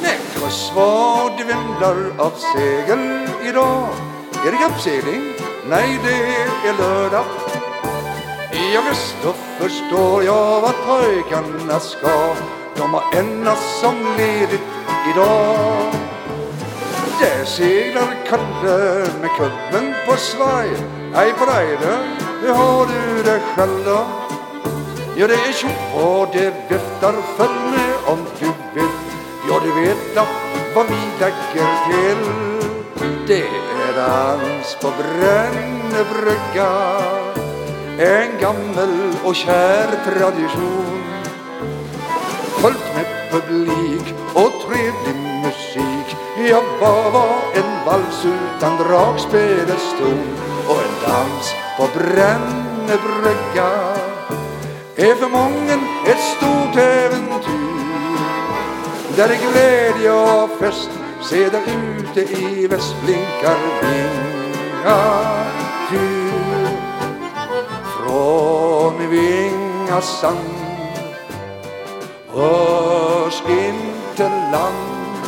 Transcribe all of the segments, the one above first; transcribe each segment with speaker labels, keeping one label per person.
Speaker 1: Näckås vad det vindlar av segel idag. Är det kappsegling? Nej, det är lördag. Ja visst, då förstår jag vad pojkarna ska. De har endast som ledigt idag. Där seglar Kalle med kubben på svaj. Hej på dig då, hur har du det själv då? Ja det är tjopp och det viftar, följ med om du vill. Ja du vet vad vi lägger till. Det är dans på Brännebrygga, en gammal och kär tradition. Fullt med publik och trevlig musik. Ja, vad var en vals utan dragspeleston? Och en dans på Brännebrygga är för mången ett stort äventyr. Där är glädje och fest, se där ute i väst blinkar Vingatur. Från Vingasand hörs inte land,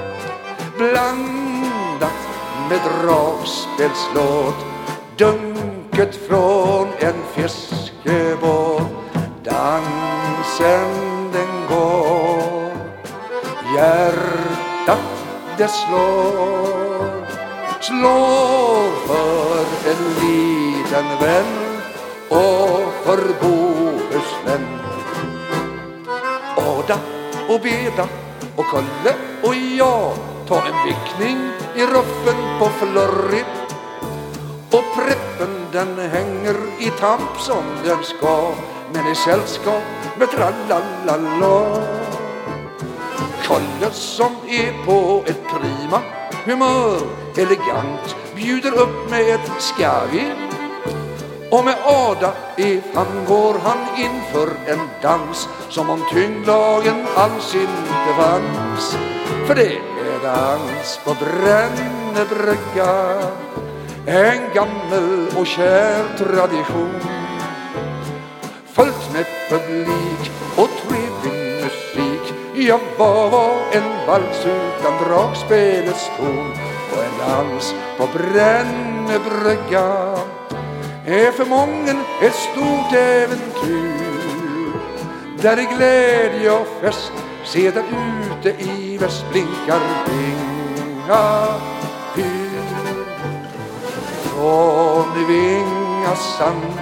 Speaker 1: blandat med dragspelslåt, dunket från en fiskebåt. Dansen den går, hjärtat det slår, slår för en liten vän och för Bohuslän. Ada och Beda och Kalle och jag ta en vickning i ruffen på Flurry. Och preppen den hänger i tamp som den ska, men i sällskap med trallalala. Kalle som är på ett prima humör, elegant, bjuder upp med ett skavi. Och med Ada i famn går han inför en dans som om tyngdlagen alls inte fanns. För det är dans på Brännebrygga, en gammal och kär tradition. Följt med publik och trevlig musik. Ja, vad var en vals utan dragspelets ton? Och en dans på Brännebrygga är för mången ett stort äventyr. Där är glädje och fest, se där ute i väst blinkar Vingatur. Från Vingasand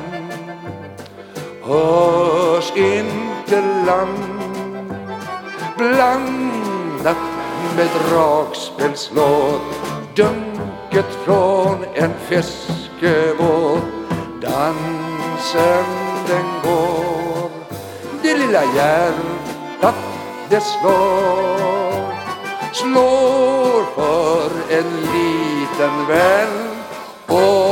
Speaker 1: hörs inte land, blandat med dragspelslåt, dunket från en fiskebåt. Dansen den går, det lilla hjärtat det slår, slår för en liten vän och